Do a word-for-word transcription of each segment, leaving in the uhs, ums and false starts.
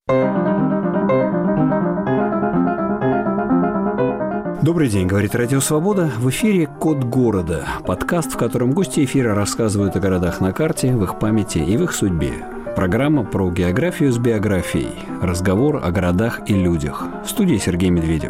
Добрый день, говорит Радио Свобода. В эфире «Код города» – подкаст, в котором гости эфира рассказывают о городах на карте, в их памяти и в их судьбе. Программа про географию с биографией. Разговор о городах и людях. В студии Сергей Медведев.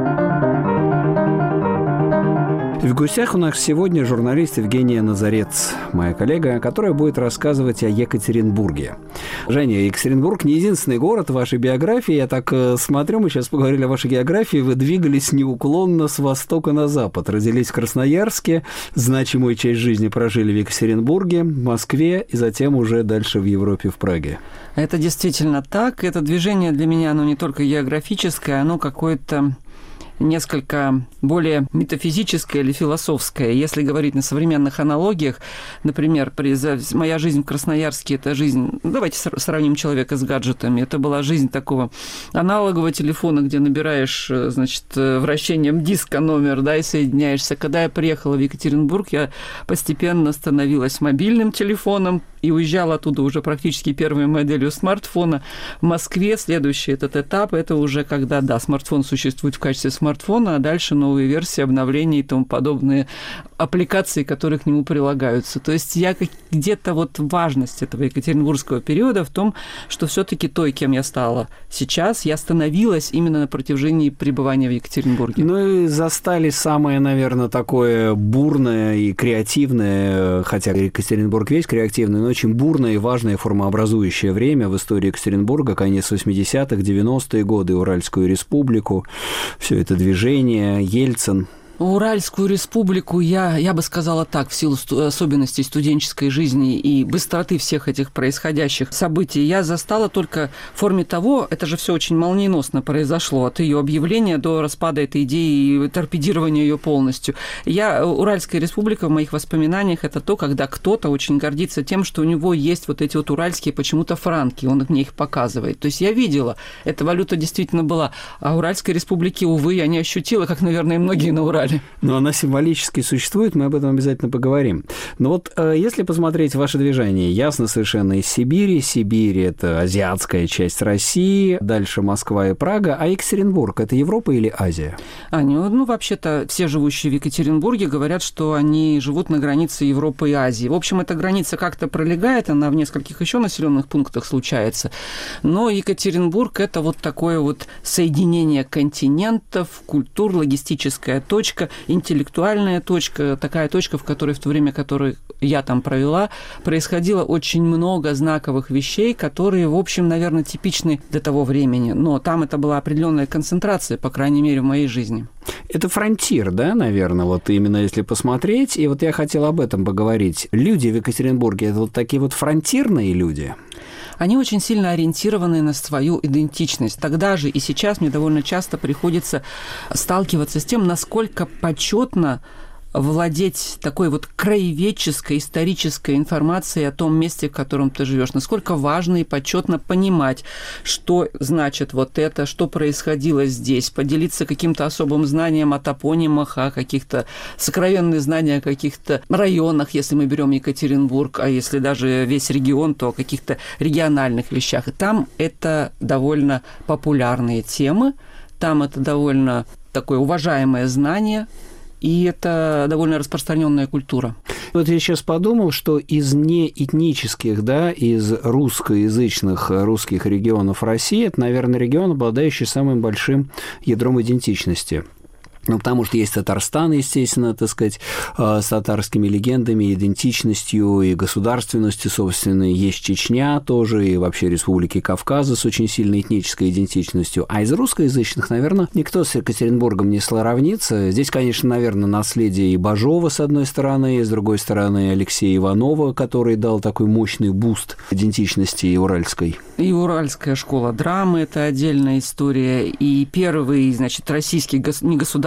В гостях у нас сегодня журналист Евгения Назарец, моя коллега, которая будет рассказывать о Екатеринбурге. Женя, Екатеринбург не единственный город в вашей биографии. Я так э, смотрю, мы сейчас поговорили о вашей географии. Вы двигались неуклонно с востока на запад. Родились в Красноярске, значимую часть жизни прожили в Екатеринбурге, в Москве и затем уже дальше в Европе, в Праге. Это действительно так. Это движение для меня, оно не только географическое, оно какое-то несколько более метафизическое или философское. Если говорить на современных аналогиях, например, моя жизнь в Красноярске – это жизнь, давайте сравним человека с гаджетами, это была жизнь такого аналогового телефона, где набираешь, значит, вращением диска номер, да, и соединяешься. Когда я приехала в Екатеринбург, я постепенно становилась мобильным телефоном и уезжала оттуда уже практически первой моделью смартфона. В Москве следующий этот этап – это уже когда, да, смартфон существует в качестве смартфона, а дальше новые версии, обновления и тому подобные аппликации, которые к нему прилагаются. То есть я где-то вот важность этого екатеринбургского периода в том, что все-таки той, кем я стала сейчас, я становилась именно на протяжении пребывания в Екатеринбурге. Ну и застали самое, наверное, такое бурное и креативное, хотя Екатеринбург весь креативный, но очень бурное и важное формообразующее время в истории Екатеринбурга, конец восьмидесятых, девяностые годы, Уральскую республику, все это движение, Ельцин. Уральскую республику я, я бы сказала так, в силу сту- особенностей студенческой жизни и быстроты всех этих происходящих событий, я застала только в форме того, это же все очень молниеносно произошло, от ее объявления до распада этой идеи и торпедирования ее полностью. Я, Уральская республика в моих воспоминаниях, это то, когда кто-то очень гордится тем, что у него есть вот эти вот уральские почему-то франки, он мне их показывает. То есть я видела, эта валюта действительно была, а Уральской республики, увы, я не ощутила, как, наверное, и многие на Урале. Но она символически существует, мы об этом обязательно поговорим. Но вот э, если посмотреть ваше движение, ясно совершенно из Сибири. Сибирь – это азиатская часть России, дальше Москва и Прага. А Екатеринбург – это Европа или Азия? Аня, ну, вообще-то все живущие в Екатеринбурге говорят, что они живут на границе Европы и Азии. В общем, эта граница как-то пролегает, она в нескольких еще населенных пунктах случается. Но Екатеринбург – это вот такое вот соединение континентов, культур, логистическая точка, интеллектуальная точка, такая точка, в которой в то время, которое я там провела, происходило очень много знаковых вещей, которые, в общем, наверное, типичны для того времени. Но там это была определенная концентрация, по крайней мере, в моей жизни. Это фронтир, да, наверное, вот именно если посмотреть. И вот я хотел об этом поговорить. Люди в Екатеринбурге – это вот такие вот фронтирные люди? Они очень сильно ориентированы на свою идентичность. Тогда же и сейчас мне довольно часто приходится сталкиваться с тем, насколько почетно владеть такой вот краеведческой, исторической информацией о том месте, в котором ты живешь. Насколько важно и почетно понимать, что значит вот это, что происходило здесь, поделиться каким-то особым знанием о топонимах, о каких-то сокровенных знаниях о каких-то районах, если мы берем Екатеринбург, а если даже весь регион, то о каких-то региональных вещах. И там это довольно популярные темы, там это довольно такое уважаемое знание, и это довольно распространенная культура. Вот я сейчас подумал, что из неэтнических, да, из русскоязычных русских регионов России, это, наверное, регион, обладающий самым большим ядром идентичности. Ну, потому что есть Татарстан, естественно, так сказать, с татарскими легендами, идентичностью и государственностью, собственно, есть Чечня тоже, и вообще республики Кавказа с очень сильной этнической идентичностью. А из русскоязычных, наверное, никто с Екатеринбургом не сравнится. Здесь, конечно, наверное, наследие и Бажова, с одной стороны, и с другой стороны Алексея Иванова, который дал такой мощный буст идентичности и уральской. И Уральская школа драмы – это отдельная история. И первый, значит, российский не государственный,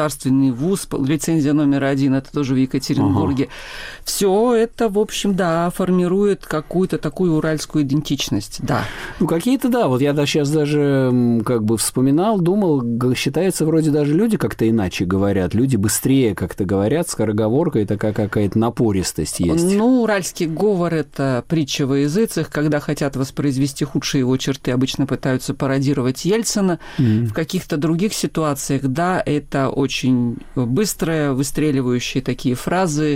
государственный вуз, лицензия номер один, это тоже в Екатеринбурге. Ага. Все это, в общем, да, формирует какую-то такую уральскую идентичность, да. Ну, какие-то, да, вот я сейчас даже как бы вспоминал, думал, считается, вроде даже люди как-то иначе говорят, люди быстрее как-то говорят, скороговоркой такая какая-то напористость есть. Ну, уральский говор – это притча во языцах, когда хотят воспроизвести худшие его черты, обычно пытаются пародировать Ельцина. Mm-hmm. В каких-то других ситуациях, да, это очень быстрые, выстреливающие такие фразы,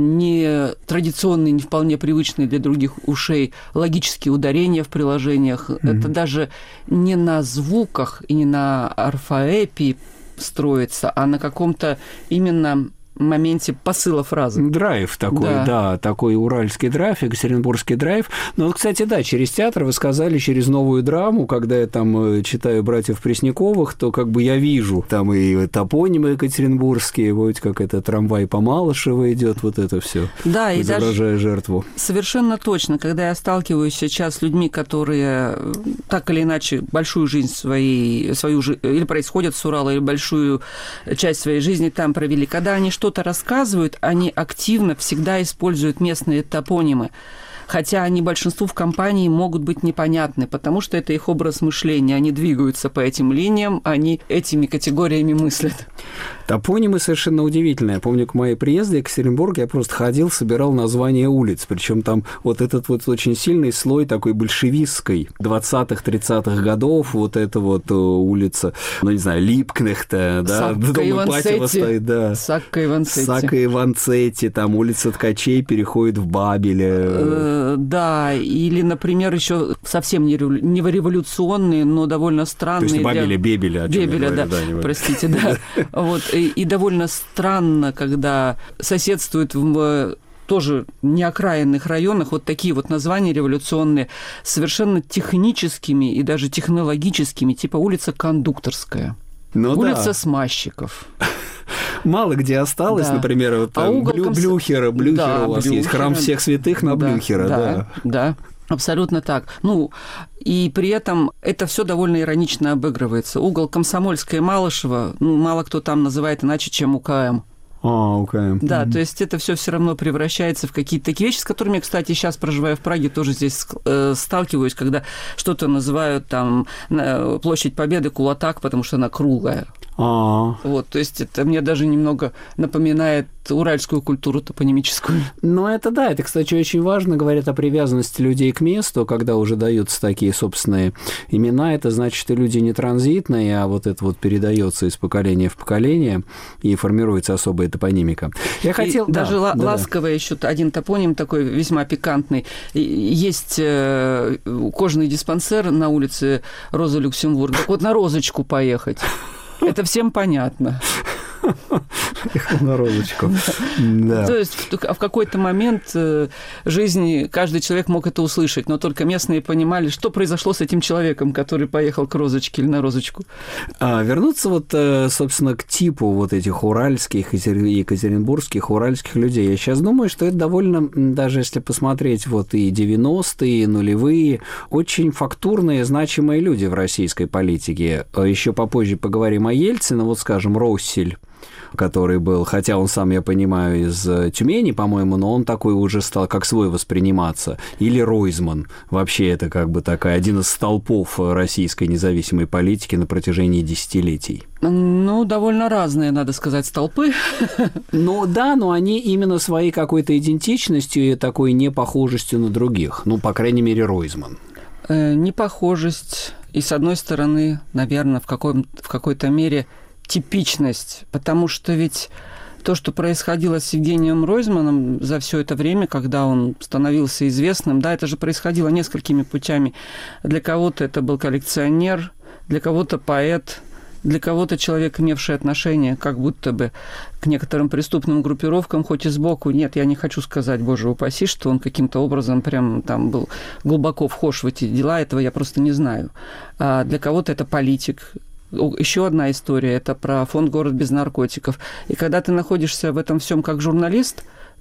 не традиционные, не вполне привычные для других ушей логические ударения в приложениях. Mm-hmm. Это даже не на звуках и не на орфоэпии строится, а на каком-то именно моменте посыла фразы. Драйв такой, да. да, такой уральский драйв, екатеринбургский драйв. Но вот, кстати, да, через театр вы сказали, через новую драму, когда я там читаю «Братьев Пресняковых», то как бы я вижу там и топонимы екатеринбургские, вот как это трамвай по Малышево идет, вот это все, да, изображая и жертву. Совершенно точно, когда я сталкиваюсь сейчас с людьми, которые так или иначе большую жизнь своей, свою или происходят с Урала, или большую часть своей жизни там провели, когда они что что-то рассказывают, они активно всегда используют местные топонимы. Хотя они большинству в компании могут быть непонятны, потому что это их образ мышления. Они двигаются по этим линиям, они этими категориями мыслят. Топонимы совершенно удивительные. Я помню, к моей приезду в Екатеринбург я просто ходил, собирал названия улиц. Причем там вот этот вот очень сильный слой такой большевистской двадцатых-тридцатых годов. Вот эта вот улица, ну, не знаю, Липкнехта, да, Сакка Иванцетти. Да. Сакка Иванцетти. Сакка Иванцетти, там улица Ткачей переходит в Бабеле. Да, или, например, еще совсем не революционные, но довольно странные. То есть Бабеля, для... Бебеля. О чем Бебеля, я говорю, да, да простите, да. Вот, и, и довольно странно, когда соседствуют в тоже неокраинных районах вот такие вот названия революционные, совершенно техническими и даже технологическими, типа улица Кондукторская, ну, улица да. Смазчиков. Мало где осталось, да. например, вот, а Блю, комс... Блюхера, Блюхера да, у вас Блюхера. Есть, храм всех святых на да, Блюхера. Да, да. да. Абсолютно так. Ну, и при этом это все довольно иронично обыгрывается. Угол Комсомольская и Малышева, ну, мало кто там называет иначе, чем УКМ. А, УКМ. Да, mm-hmm. то есть это все все равно превращается в какие-то такие вещи, с которыми я, кстати, сейчас, проживая в Праге, тоже здесь э, сталкиваюсь, когда что-то называют там Площадь Победы Кулатак, потому что она круглая. А-а-а. Вот, то есть это мне даже немного напоминает уральскую культуру топонимическую. Ну, это да, это, кстати, очень важно, говорят о привязанности людей к месту, когда уже даются такие собственные имена, это значит, что люди не транзитные, а вот это вот передается из поколения в поколение и формируется особая топонимика. Я хотел... И да, даже да, ласково да. еще один топоним такой весьма пикантный. Есть кожаный диспансер на улице Роза Люксембург. Так вот на Розочку поехать. Это всем понятно. На розочку. Да. То есть в какой-то момент жизни каждый человек мог это услышать, но только местные понимали, что произошло с этим человеком, который поехал к розочке или на розочку. А, вернуться вот, собственно, к типу вот этих уральских, екатеринбургских, уральских людей. Я сейчас думаю, что это довольно, даже если посмотреть вот и девяностые, и нулевые, очень фактурные, значимые люди в российской политике. Еще попозже поговорим о Ельцине, вот, скажем, Россель, который был, хотя он сам, я понимаю, из Тюмени, по-моему, но он такой уже стал как свой восприниматься. Или Ройзман. Вообще это как бы такая, один из столпов российской независимой политики на протяжении десятилетий. Ну, довольно разные, надо сказать, столпы. Ну, да, но они именно своей какой-то идентичностью и такой непохожестью на других. Ну, по крайней мере, Ройзман. Э, непохожесть. И, с одной стороны, наверное, в, какой- в какой-то мере типичность, потому что ведь то, что происходило с Евгением Ройзманом за все это время, когда он становился известным, да, это же происходило несколькими путями. Для кого-то это был коллекционер, для кого-то поэт, для кого-то человек, имевший отношение как будто бы к некоторым преступным группировкам, хоть и сбоку. Нет, я не хочу сказать, боже упаси, что он каким-то образом прям там был глубоко вхож в эти дела, этого я просто не знаю. А для кого-то это политик. Еще одна история – это про фонд «Город без наркотиков». И когда ты находишься в этом всем как журналист,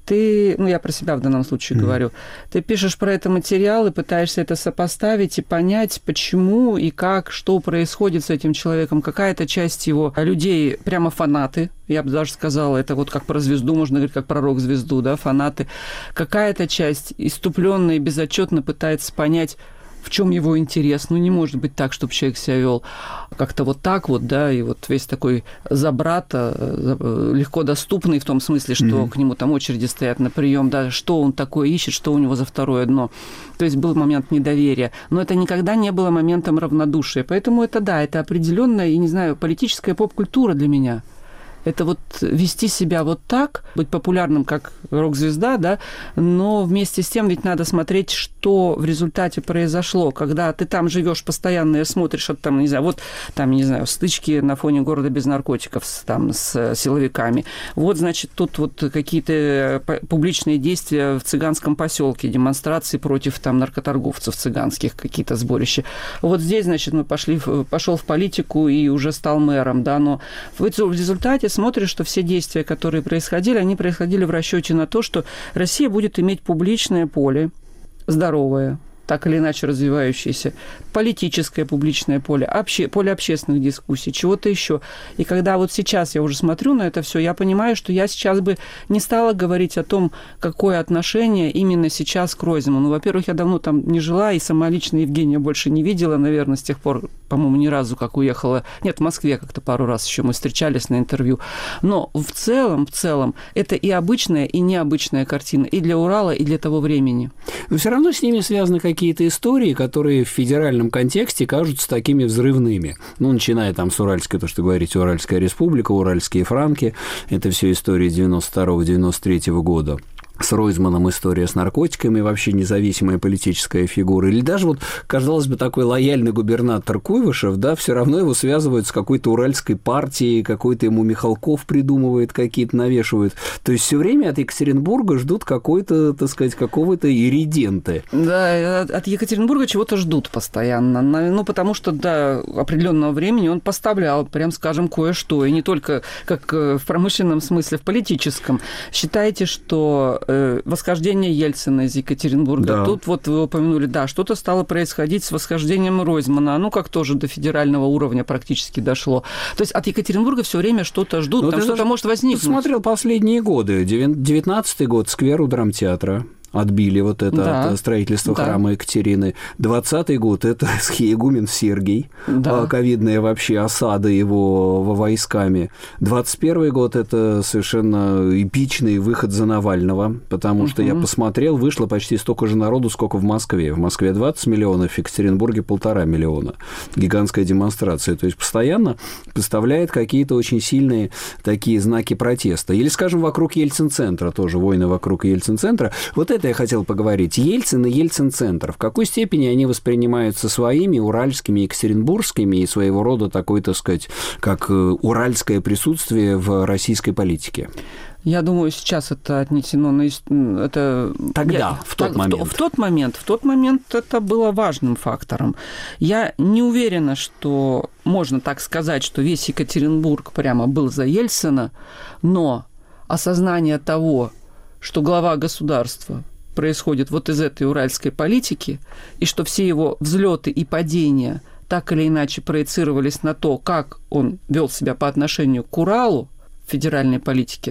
ты, ну, я про себя в данном случае mm-hmm. говорю, ты пишешь про это материал и пытаешься это сопоставить и понять, почему и как, что происходит с этим человеком. Какая-то часть его людей прямо фанаты, я бы даже сказала, это вот как про звезду, можно говорить, как про рок-звезду, да, фанаты. Какая-то часть иступленно и безотчетно пытается понять, в чем его интерес. Ну, не может быть так, чтобы человек себя вел как-то вот так вот, да, и вот весь такой за брата, легко доступный в том смысле, что mm-hmm. к нему там очереди стоят на прием, да, что он такое ищет, что у него за второе дно. То есть был момент недоверия. Но это никогда не было моментом равнодушия. Поэтому это, да, это определенная, я не знаю, политическая поп-культура для меня. Это вот вести себя вот так, быть популярным как рок-звезда, да, но вместе с тем ведь надо смотреть, что в результате произошло, когда ты там живешь постоянно и смотришь, от, там, не знаю, вот там, не знаю, стычки на фоне города без наркотиков с, там, с силовиками. Вот, значит, тут вот какие-то публичные действия в цыганском поселке, демонстрации против там наркоторговцев цыганских, какие-то сборища. Вот здесь, значит, мы пошли, пошел в политику и уже стал мэром, да, но в результате смотришь, что все действия, которые происходили, они происходили в расчете на то, что Россия будет иметь публичное поле, здоровое, так или иначе развивающееся, политическое публичное поле, обще, поле общественных дискуссий, чего-то еще. И когда вот сейчас я уже смотрю на это все, я понимаю, что я сейчас бы не стала говорить о том, какое отношение именно сейчас к Ройзману. Ну, во-первых, я давно там не жила, и сама лично Евгения больше не видела, наверное, с тех пор, по-моему, ни разу, как уехала. Нет, в Москве как-то пару раз еще мы встречались на интервью. Но в целом, в целом, это и обычная, и необычная картина, и для Урала, и для того времени. Но все равно с ними связаны какие-то какие-то истории, которые в федеральном контексте кажутся такими взрывными. Ну, начиная там с Уральской, то, что говорите, Уральская республика, Уральские франки, это все истории девяносто второго — девяносто третьего года. С Ройзманом история с наркотиками, вообще независимая политическая фигура. Или даже вот, казалось бы, такой лояльный губернатор Куйвышев, да, все равно его связывают с какой-то уральской партией, какой-то ему Михалков придумывает, какие-то навешивают. То есть все время от Екатеринбурга ждут какой-то, так сказать, какого-то иридента. Да, от Екатеринбурга чего-то ждут постоянно. Ну, потому что до определенного времени он поставлял, прям скажем, кое-что. И не только как в промышленном смысле, в политическом. Считайте, что восхождение Ельцина из Екатеринбурга. Да. Тут вот вы упомянули, да, что-то стало происходить с восхождением Ройзмана. Ну, как тоже до федерального уровня практически дошло. То есть от Екатеринбурга все время что-то ждут, но там что-то может возникнуть. Смотрел последние годы. девятнадцатый год, сквер у драмтеатра. Отбили вот это да. от строительства да. храма Екатерины. двадцатый год – это схиегумен Сергий, да. ковидная вообще осада его войсками. двадцать первый год – это совершенно эпичный выход за Навального, потому угу. что я посмотрел, вышло почти столько же народу, сколько в Москве. В Москве двадцать миллионов, в Екатеринбурге полтора миллиона. Гигантская демонстрация. То есть постоянно поставляет какие-то очень сильные такие знаки протеста. Или, скажем, вокруг Ельцин-центра, тоже войны вокруг Ельцин-центра. Вот это я хотел поговорить. Ельцин и Ельцин-центр. В какой степени они воспринимаются своими, уральскими, екатеринбургскими и своего рода такой, так сказать, как уральское присутствие в российской политике? Я думаю, сейчас это отнесено на... Это... Тогда, Я... в тот момент. В, в тот момент. В тот момент это было важным фактором. Я не уверена, что можно так сказать, что весь Екатеринбург прямо был за Ельцина, но осознание того, что глава государства происходит вот из этой уральской политики, и что все его взлеты и падения так или иначе проецировались на то, как он вел себя по отношению к Уралу в федеральной политике,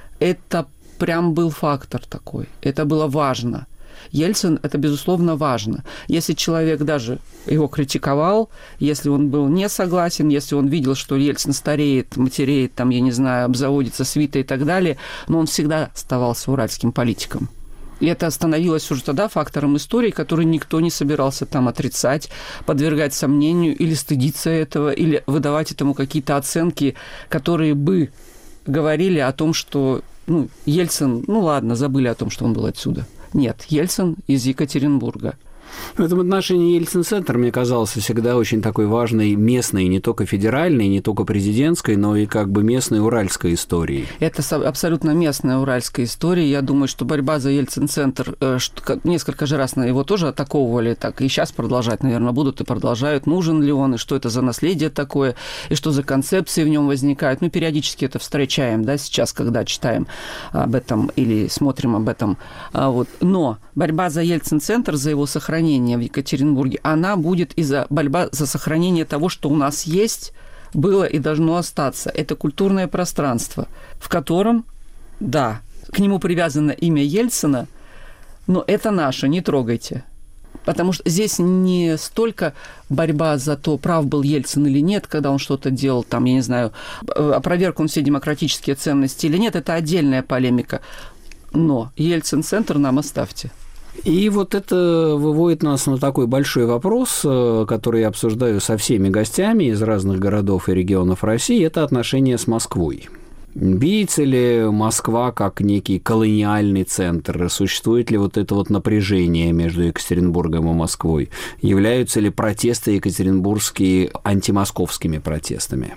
это прям был фактор такой. Это было важно. Ельцин – это, безусловно, важно. Если человек даже его критиковал, если он был не согласен, если он видел, что Ельцин стареет, матереет, там, я не знаю, обзаводится свитой и так далее, но он всегда оставался уральским политиком. И это становилось уже тогда фактором истории, который никто не собирался там отрицать, подвергать сомнению или стыдиться этого, или выдавать этому какие-то оценки, которые бы говорили о том, что ну, Ельцин, ну ладно, забыли о том, что он был отсюда. Нет, Ельцин из Екатеринбурга. В этом отношении Ельцин-центр, мне казался, всегда очень такой важной местной, не только федеральной, не только президентской, но и как бы местной уральской историей. Это абсолютно местная уральская история. Я думаю, что борьба за Ельцин-центр, несколько же раз его тоже атаковывали, так и сейчас продолжать, наверное, будут и продолжают. Нужен ли он, и что это за наследие такое, и что за концепции в нем возникают. Ну, периодически это встречаем, да, сейчас, когда читаем об этом или смотрим об этом. Вот. Но борьба за Ельцин-центр, за его сохранение в Екатеринбурге, она будет из-за борьба за сохранение того, что у нас есть, было и должно остаться. Это культурное пространство, в котором, да, к нему привязано имя Ельцина, но это наше, не трогайте. Потому что здесь не столько борьба за то, прав был Ельцин или нет, когда он что-то делал, там, я не знаю, опроверг он все демократические ценности или нет, это отдельная полемика. Но Ельцин-центр нам оставьте. И вот это выводит нас на такой большой вопрос, который я обсуждаю со всеми гостями из разных городов и регионов России, это отношения с Москвой. Видится ли Москва как некий колониальный центр? Существует ли вот это вот напряжение между Екатеринбургом и Москвой? Являются ли протесты екатеринбургские антимосковскими протестами?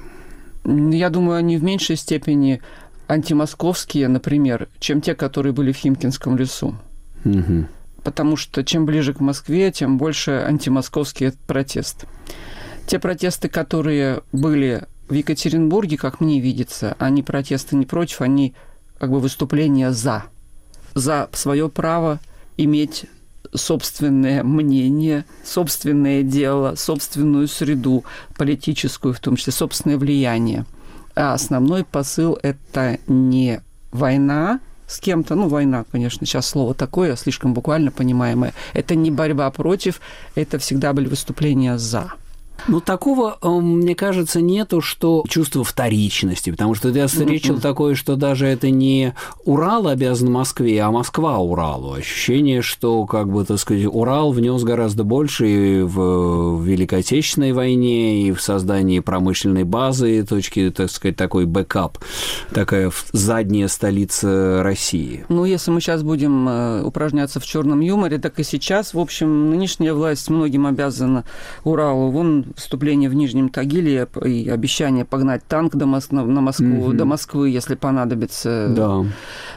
Я думаю, они в меньшей степени антимосковские, например, чем те, которые были в Химкинском лесу. Угу. Потому что чем ближе к Москве, тем больше антимосковский протест. Те протесты, которые были в Екатеринбурге, как мне видится, они протесты не против, они как бы выступления за. За свое право иметь собственное мнение, собственное дело, собственную среду политическую, в том числе собственное влияние. А основной посыл – это не война с кем-то, ну, война, конечно, сейчас слово такое, слишком буквально понимаемое. Это не борьба против, это всегда были выступления за. Ну, такого, мне кажется, нету, что чувство вторичности, потому что ты встречал mm-hmm. такое, что даже это не Урал обязан Москве, а Москва Уралу. Ощущение, что, как бы, так сказать, Урал внес гораздо больше и в Великой Отечественной войне, и в создании промышленной базы, точки, так сказать, такой бэкап, такая задняя столица России. Ну, если мы сейчас будем упражняться в черном юморе, так и сейчас, в общем, нынешняя власть многим обязана Уралу. Вон выступление в Нижнем Тагиле и обещание погнать танк до Мос- на Москву, mm-hmm. до Москвы, если понадобится. Да.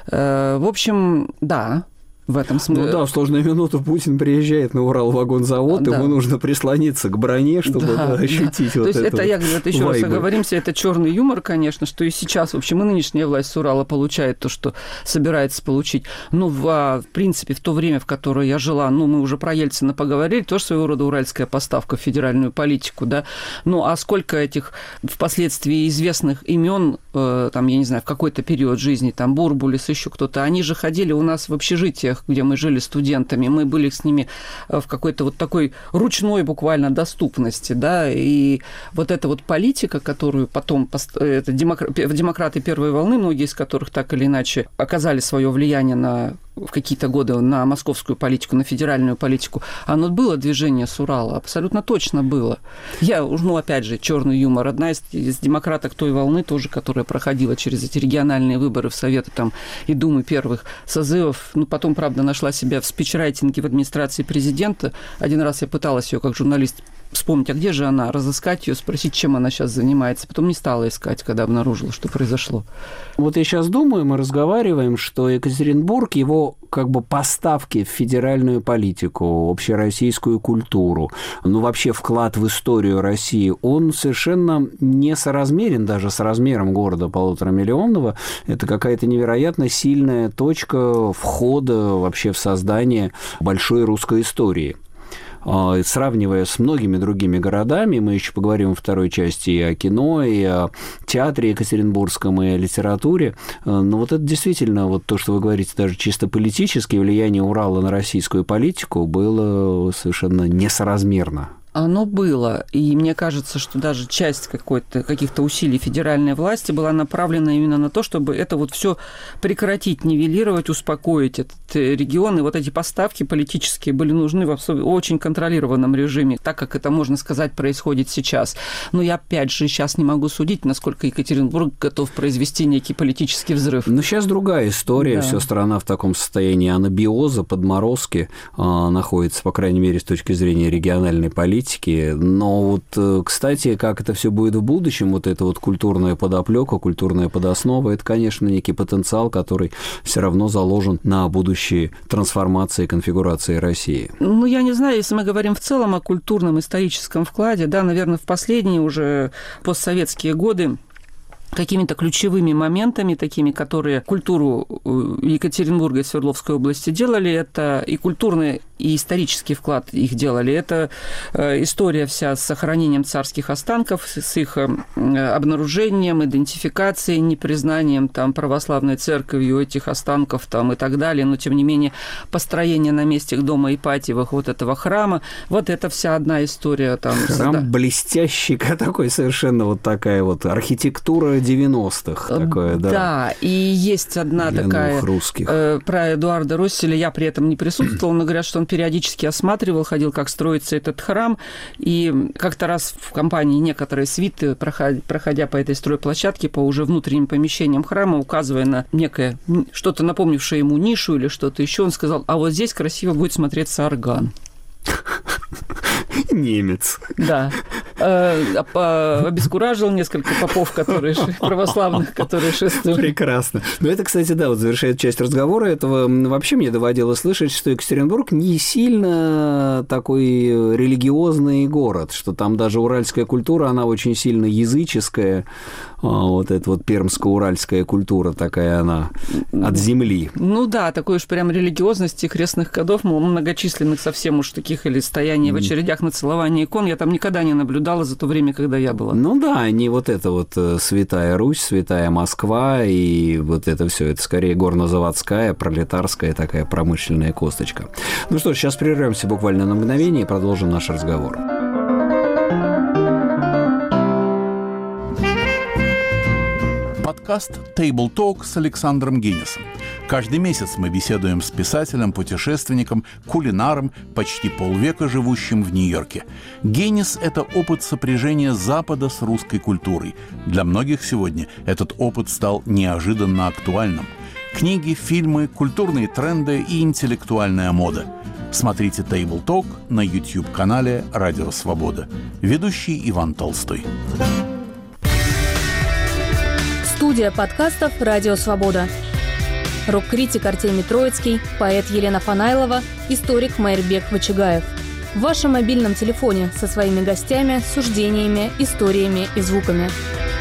В общем, да, в этом смысле. Ну да, в сложную минуту Путин приезжает на Урал-вагонзавод, да. Ему нужно прислониться к броне, чтобы да, да, ощутить да. вот это. То есть это, я говорю, это еще вайбы. Раз оговоримся, это черный юмор, конечно, что и сейчас, в общем, и нынешняя власть с Урала получает то, что собирается получить. Ну, в, в принципе, в то время, в которое я жила, ну, мы уже про Ельцина поговорили, тоже своего рода уральская поставка в федеральную политику, да. Ну, а сколько этих впоследствии известных имен, э, там, я не знаю, в какой-то период жизни, там, Бурбулис, еще кто-то, они же ходили у нас в общежитиях, где мы жили студентами, мы были с ними в какой-то вот такой ручной буквально доступности, да, и вот эта вот политика, которую потом это демократы первой волны, многие из которых так или иначе оказали свое влияние на в какие-то годы на московскую политику, на федеральную политику, оно было движение с Урала, абсолютно точно было. Я, ну, опять же, черный юмор. Одна из, из демократок той волны тоже, которая проходила через эти региональные выборы в Советы там, и Думы первых созывов, ну, потом, правда, нашла себя в спичрайтинге в администрации президента. Один раз я пыталась ее как журналист вспомнить, а где же она, разыскать ее, спросить, чем она сейчас занимается. Потом не стала искать, когда обнаружила, что произошло. Вот я сейчас думаю, мы разговариваем, что Екатеринбург, его как бы поставки в федеральную политику, общероссийскую культуру, ну, вообще вклад в историю России, он совершенно несоразмерен даже с размером города полуторамиллионного. Это какая-то невероятно сильная точка входа вообще в создание большой русской истории. Сравнивая с многими другими городами, мы еще поговорим во второй части и о кино, и о театре екатеринбургском, и о литературе, но вот это действительно, вот то, что вы говорите, даже чисто политически, влияние Урала на российскую политику было совершенно несоразмерно. Оно было. И мне кажется, что даже часть какой-то, каких-то усилий федеральной власти была направлена именно на то, чтобы это вот все прекратить, нивелировать, успокоить этот регион. И вот эти поставки политические были нужны в очень контролированном режиме, так как это, можно сказать, происходит сейчас. Но я, опять же, сейчас не могу судить, насколько Екатеринбург готов произвести некий политический взрыв. Но сейчас другая история. Да. Вся страна в таком состоянии анабиоза, подморозки э, находится, по крайней мере, с точки зрения региональной политики. Но вот, кстати, как это все будет в будущем, вот эта вот культурная подоплека, культурная подоснова, это, конечно, некий потенциал, который все равно заложен на будущие трансформации и конфигурации России. Ну, я не знаю, если мы говорим в целом о культурном историческом вкладе, да, наверное, в последние уже постсоветские годы какими-то ключевыми моментами, такими, которые культуру Екатеринбурга и Свердловской области делали, это и культурный, и исторический вклад их делали. Это история вся с сохранением царских останков, с их обнаружением, идентификацией, непризнанием там, православной церковью этих останков там, и так далее, но, тем не менее, построение на месте дома Ипатьевых вот этого храма, вот это вся одна история. Там, Храм да. блестящий, такой совершенно вот такая вот архитектура девяностых. Такое, да. Да, и есть одна для такая э, про Эдуарда Росселя, я при этом не присутствовала, но говорят, что он периодически осматривал, ходил, как строится этот храм, и как-то раз в компании некоторые свиты, проходя, проходя по этой стройплощадке, по уже внутренним помещениям храма, указывая на некое, что-то напомнившее ему нишу или что-то еще, он сказал, а вот здесь красиво будет смотреться орган. Немец. Да. Обескуражил несколько попов, которые православных, которые шествуют. Прекрасно. Но это, кстати, да, вот завершает часть разговора этого. Вообще мне доводилось слышать, что Екатеринбург не сильно такой религиозный город, что там даже уральская культура, она очень сильно языческая. Вот эта вот пермско-уральская культура такая она от земли. Ну да, такой уж прям религиозности крестных ходов, многочисленных совсем уж таких, или стояний в очередях на целование икон, я там никогда не наблюдала за то время, когда я была. Ну да, не вот это вот Святая Русь, Святая Москва, и вот это все, это скорее горнозаводская, пролетарская такая промышленная косточка. Ну что ж, сейчас прервемся буквально на мгновение и продолжим наш разговор. Подкаст Table Talk с Александром Гиннисом. Каждый месяц мы беседуем с писателем, путешественником, кулинаром, почти полвека живущим в Нью-Йорке. Гиннис – это опыт сопряжения Запада с русской культурой. Для многих сегодня этот опыт стал неожиданно актуальным. Книги, фильмы, культурные тренды и интеллектуальная мода. Смотрите Table Talk на YouTube-канале «Радио Свобода». Ведущий Иван Толстой. Студия подкастов «Радио Свобода». Рок-критик Артемий Троицкий, поэт Елена Фанайлова, историк Майрбек Вачигаев. В вашем мобильном телефоне со своими гостями, суждениями, историями и звуками.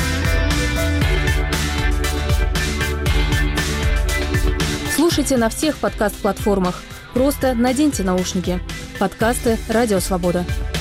Слушайте на всех подкаст-платформах. Просто наденьте наушники. Подкасты «Радио Свобода».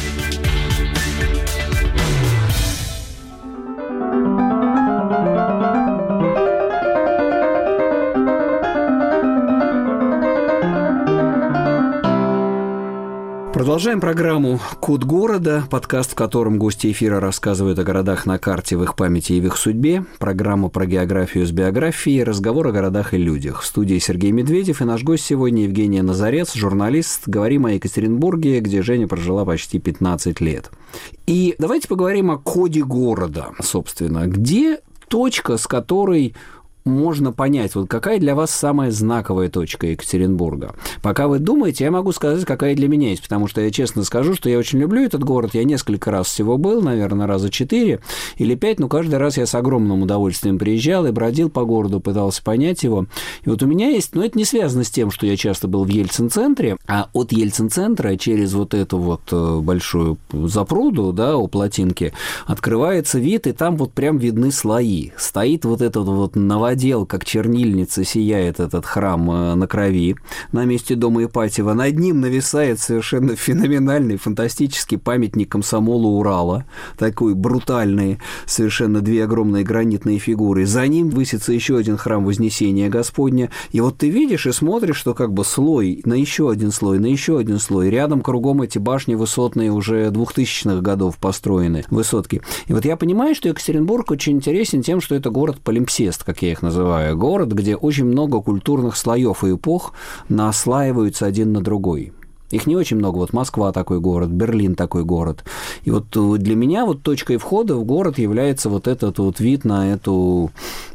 Продолжаем программу «Код города», подкаст, в котором гости эфира рассказывают о городах на карте, в их памяти и в их судьбе. Программа про географию с биографией, разговор о городах и людях. В студии Сергей Медведев и наш гость сегодня Евгения Назарец, журналист. Говорим о Екатеринбурге, где Женя прожила почти пятнадцать лет. И давайте поговорим о коде города, собственно. Где точка, с которой можно понять, вот какая для вас самая знаковая точка Екатеринбурга. Пока вы думаете, я могу сказать, какая для меня есть, потому что я честно скажу, что я очень люблю этот город, я несколько раз всего был, наверное, раза четыре или пять, но каждый раз я с огромным удовольствием приезжал и бродил по городу, пытался понять его. И вот у меня есть, но это не связано с тем, что я часто был в Ельцин-центре, а от Ельцин-центра через вот эту вот большую запруду, да, у Плотинки, открывается вид, и там вот прям видны слои. Стоит вот этот вот новодел владел, как чернильница сияет этот храм на Крови, на месте дома Ипатьева. Над ним нависает совершенно феноменальный, фантастический памятник комсомолу Урала, такой брутальный, совершенно две огромные гранитные фигуры. За ним высится еще один храм Вознесения Господня. И вот ты видишь и смотришь, что как бы слой на еще один слой, на еще один слой. Рядом кругом эти башни высотные уже двухтысячных годов построены, высотки. И вот я понимаю, что Екатеринбург очень интересен тем, что это город-полимпсест, как я их называю. Город, где очень много культурных слоев и эпох наслаиваются один на другой. Их не очень много. Вот Москва такой город, Берлин такой город. И вот для меня вот точкой входа в город является вот этот вот вид на эту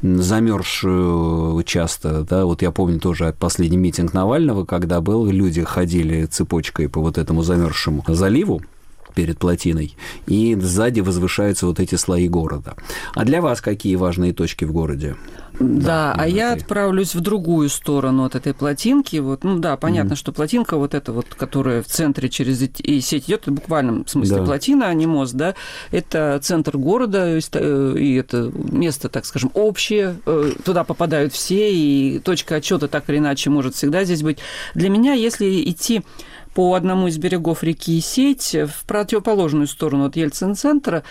замерзшую часто, да, вот я помню тоже последний митинг Навального, когда был, люди ходили цепочкой по вот этому замерзшему заливу перед плотиной, и сзади возвышаются вот эти слои города. А для вас какие важные точки в городе? Да, да, а я отправлюсь в другую сторону от этой плотинки. Вот, ну да, понятно, mm-hmm. что плотинка вот эта вот, которая в центре через и сеть идет, в буквальном смысле да. плотина, а не мост, да, это центр города, и это место, так скажем, общее, туда попадают все, и точка отчета так или иначе может всегда здесь быть. Для меня, если идти по одному из берегов реки Сеть в противоположную сторону от Ельцин-центра,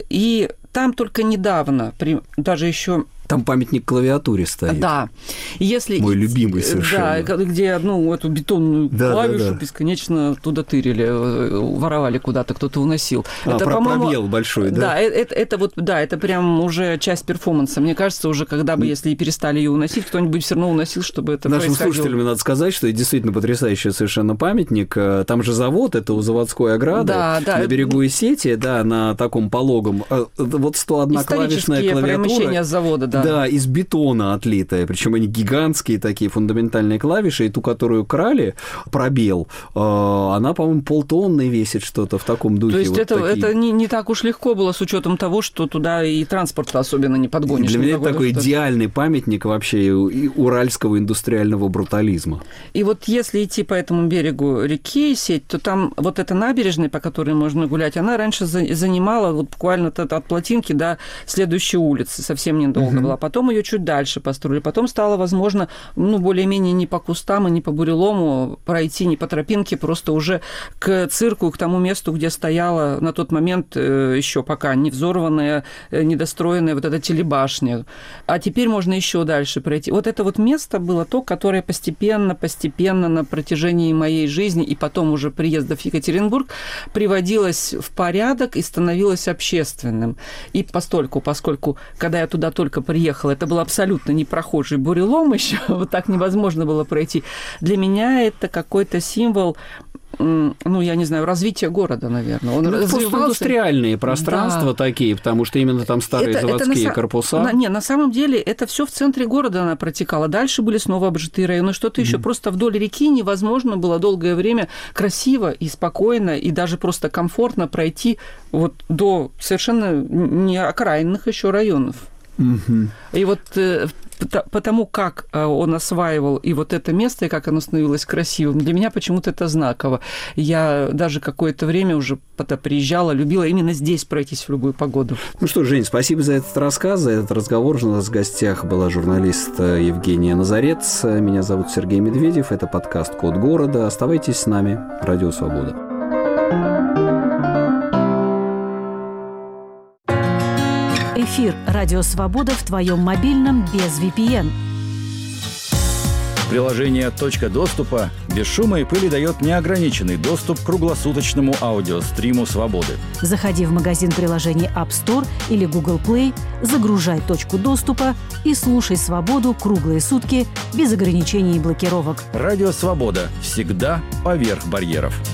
и там только недавно, при, даже еще... Там памятник клавиатуре стоит. Да. Если, мой любимый совершенно. Да, где одну эту бетонную да, клавишу да, да. бесконечно туда тырили, воровали куда-то, кто-то уносил. А, это, про по-моему, пробел большой, да? Да, это, это вот, да, это прям уже часть перформанса. Мне кажется, уже когда бы, если и перестали ее уносить, кто-нибудь все равно уносил, чтобы это Нашим происходило. слушателям надо сказать, что это действительно потрясающий совершенно памятник. Там же завод, это у заводской ограды, да, да. на берегу Исети, да, на таком пологом. Вот сто одна клавишная клавиатура. Исторические завода, да. Да, из бетона отлитая, причем они гигантские такие фундаментальные клавиши, и ту, которую крали, пробел, она, по-моему, полтонны весит что-то в таком духе. То есть вот это, такие... это не, не так уж легко было с учетом того, что туда и транспорт особенно не подгонишь. Для меня это такой что... идеальный памятник вообще уральского индустриального брутализма. И вот если идти по этому берегу реки Сеть, то там вот эта набережная, по которой можно гулять, она раньше занимала вот буквально от плотинки до следующей улицы, совсем недолго была. Потом ее чуть дальше построили. Потом стало возможно, ну, более-менее не по кустам и не по бурелому пройти, не по тропинке, просто уже к цирку, к тому месту, где стояла на тот момент еще пока не взорванная, недостроенная вот эта телебашня. А теперь можно еще дальше пройти. Вот это вот место было то, которое постепенно, постепенно на протяжении моей жизни и потом уже приезда в Екатеринбург приводилось в порядок и становилось общественным. И постольку, поскольку, когда я туда только приехала, это был абсолютно непрохожий бурелом еще, вот так невозможно было пройти. Для меня это какой-то символ, ну, я не знаю, развития города, наверное. Он ну, индустриальные пространства да. такие, потому что именно там старые это, заводские это корпуса. На, не, на самом деле это все в центре города она протекала. Дальше были снова обжитые районы, что-то mm-hmm. еще. Просто вдоль реки невозможно было долгое время красиво и спокойно, и даже просто комфортно пройти вот до совершенно не окраинных еще районов. Mm-hmm. И вот потому как он осваивал и вот это место, и как оно становилось красивым, для меня почему-то это знаково. Я даже какое-то время уже приезжала, любила именно здесь пройтись в любую погоду. Ну что, Жень, спасибо за этот рассказ, за этот разговор. У нас в гостях была журналист Евгения Назарец. Меня зовут Сергей Медведев. Это подкаст «Код города». Оставайтесь с нами. Радио Свобода. Эфир «Радио Свобода» в твоем мобильном без ви пи эн. Приложение «Точка доступа» без шума и пыли дает неограниченный доступ к круглосуточному аудиостриму «Свободы». Заходи в магазин приложений App Store или Google Play, загружай «Точку доступа» и слушай «Свободу» круглые сутки без ограничений и блокировок. Радио «Свобода» всегда поверх барьеров.